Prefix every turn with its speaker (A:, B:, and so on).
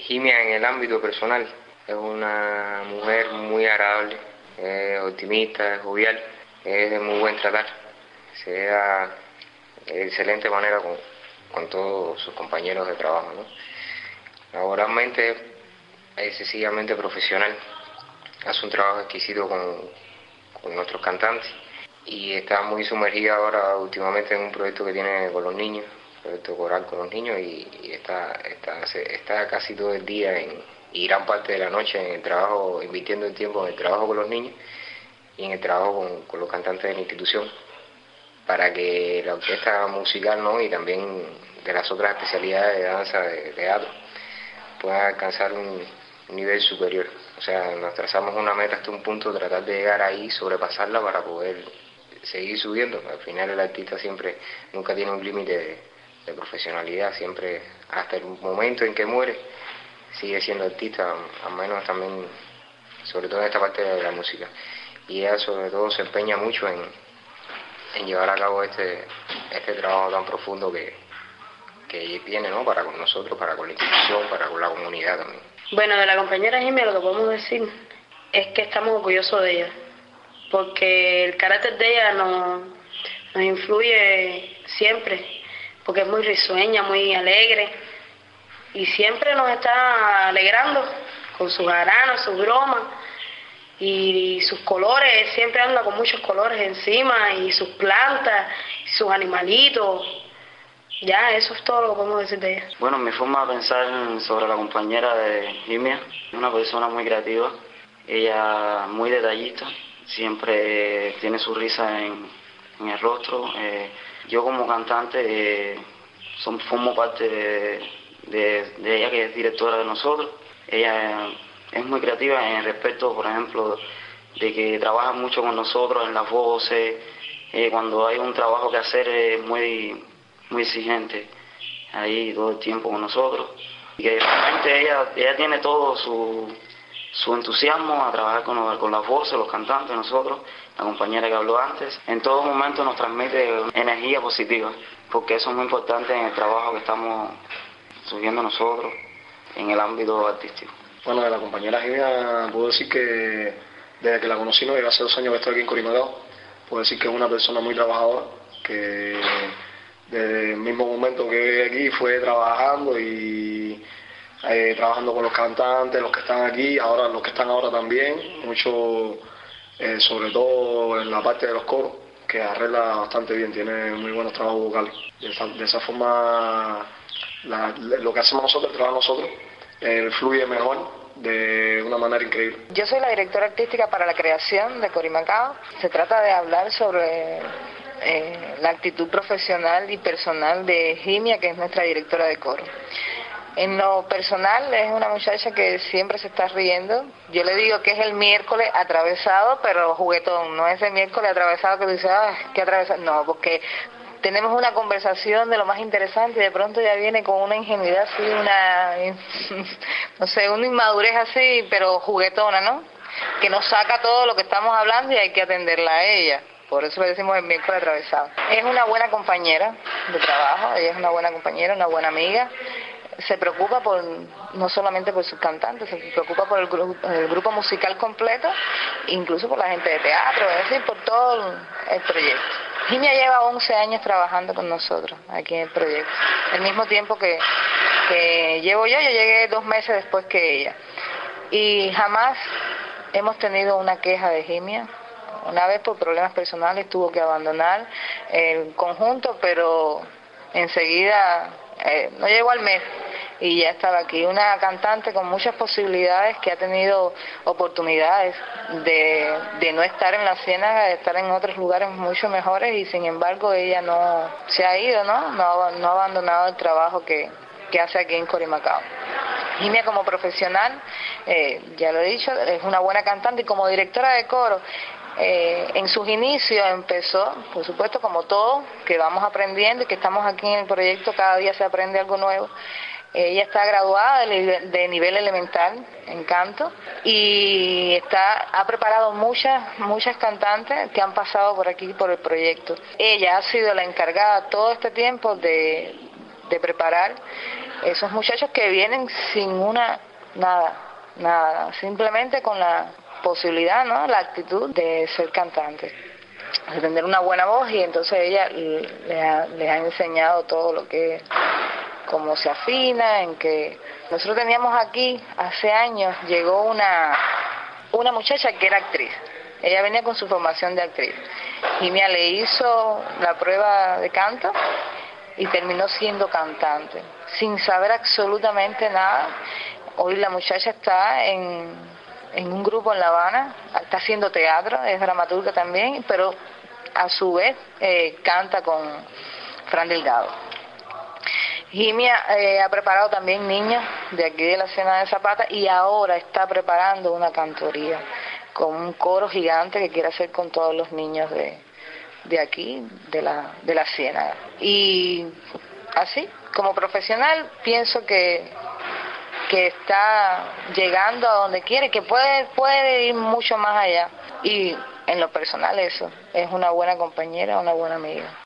A: Jimia en el ámbito personal es una mujer muy agradable, es optimista, es jovial, es de muy buen tratar, se da de excelente manera con todos sus compañeros de trabajo, ¿no? Laboralmente es excesivamente profesional, hace un trabajo exquisito con nuestros cantantes y está muy sumergida ahora últimamente en un proyecto que tiene con los niños, proyecto coral con los niños y está casi todo el día y gran parte de la noche en el trabajo, invirtiendo el tiempo en el trabajo con los niños y en el trabajo con los cantantes de la institución para que la orquesta musical, ¿no?, y también de las otras especialidades de danza, de teatro, puedan alcanzar un nivel superior. O sea, nos trazamos una meta hasta un punto, tratar de llegar ahí, sobrepasarla para poder seguir subiendo. Al final el artista siempre, nunca tiene un límite de profesionalidad, siempre hasta el momento en que muere sigue siendo artista, al menos también, sobre todo en esta parte de la música. Y ella sobre todo se empeña mucho en llevar a cabo este trabajo tan profundo que tiene, ¿no?, para con nosotros, para con la institución, para con la comunidad también.
B: Bueno, de la compañera Jimmy lo que podemos decir es que estamos orgullosos de ella, porque el carácter de ella nos influye siempre, porque es muy risueña, muy alegre, y siempre nos está alegrando con sus aranos, sus bromas, y sus colores, siempre anda con muchos colores encima, y sus plantas, y sus animalitos. Ya, eso es todo lo que podemos decir de ella.
C: Bueno, mi forma de pensar sobre la compañera de Jimia, es una persona muy creativa, ella muy detallista, siempre tiene su risa en el rostro. Yo como cantante formo parte de ella, que es directora de nosotros. Ella es muy creativa en el respecto, por ejemplo, de que trabaja mucho con nosotros en las voces. Cuando hay un trabajo que hacer es muy exigente ahí todo el tiempo con nosotros, y que realmente ella tiene todo su entusiasmo a trabajar con las voces, los cantantes, nosotros, la compañera que habló antes. En todo momento nos transmite energía positiva, porque eso es muy importante en el trabajo que estamos subiendo nosotros en el ámbito artístico.
D: Bueno, de la compañera Jimia puedo decir que desde que la conocí, no, hace 2 años que estoy aquí en Corimacao, puedo decir que es una persona muy trabajadora, que desde el mismo momento que llegué aquí fue trabajando y trabajando con los cantantes, los que están aquí, ahora los que están ahora también, mucho, sobre todo en la parte de los coros, que arregla bastante bien, tiene muy buenos trabajos vocales. De esa forma, lo que hacemos nosotros, el trabajo nosotros, fluye mejor, de una manera increíble.
E: Yo soy la directora artística para la creación de Corimacao. Se trata de hablar sobre la actitud profesional y personal de Jimia, que es nuestra directora de coro. En lo personal es una muchacha que siempre se está riendo. Yo le digo que es el miércoles atravesado, pero juguetón, no es el miércoles atravesado que dice, qué atravesado. No, porque tenemos una conversación de lo más interesante y de pronto ya viene con una ingenuidad así, no sé, una inmadurez así, pero juguetona, ¿no? Que nos saca todo lo que estamos hablando y hay que atenderla a ella. Por eso le decimos el miércoles atravesado. Es una buena compañera de trabajo, ella es una buena compañera, una buena amiga. Se preocupa no solamente por sus cantantes, se preocupa por el grupo musical completo, incluso por la gente de teatro, es decir, por todo el proyecto. Jimia lleva 11 años trabajando con nosotros aquí en el proyecto. El mismo tiempo que llevo yo llegué 2 meses después que ella. Y jamás hemos tenido una queja de Jimia. Una vez por problemas personales tuvo que abandonar el conjunto, pero enseguida, no llegó al mes y ya estaba aquí. Una cantante con muchas posibilidades, que ha tenido oportunidades de no estar en la Ciénaga, de estar en otros lugares mucho mejores, y sin embargo ella no se ha ido, no ha abandonado el trabajo que hace aquí en Corimacao. Jimia como profesional, ya lo he dicho, es una buena cantante, y como directora de coro, en sus inicios empezó, por supuesto, como todo, que vamos aprendiendo y que estamos aquí en el proyecto, cada día se aprende algo nuevo. Ella está graduada de nivel elemental en canto y ha preparado muchas cantantes que han pasado por aquí por el proyecto. Ella ha sido la encargada todo este tiempo de de preparar esos muchachos que vienen sin nada, simplemente con la posibilidad, ¿no?, la actitud de ser cantante, de tener una buena voz, y entonces ella les ha enseñado todo lo que, cómo se afina, en que nosotros teníamos aquí, hace años, llegó una muchacha que era actriz. Ella venía con su formación de actriz. Jimia le hizo la prueba de canto y terminó siendo cantante, sin saber absolutamente nada. Hoy la muchacha está en un grupo en La Habana, está haciendo teatro, es dramaturga también, pero a su vez canta con Fran Delgado. Jimia ha preparado también niños de aquí de la Ciénaga de Zapata, y ahora está preparando una cantoría con un coro gigante que quiere hacer con todos los niños de aquí, de la Ciénaga. Y así, como profesional, pienso que está llegando a donde quiere, que puede ir mucho más allá. Y en lo personal eso, es una buena compañera, una buena amiga.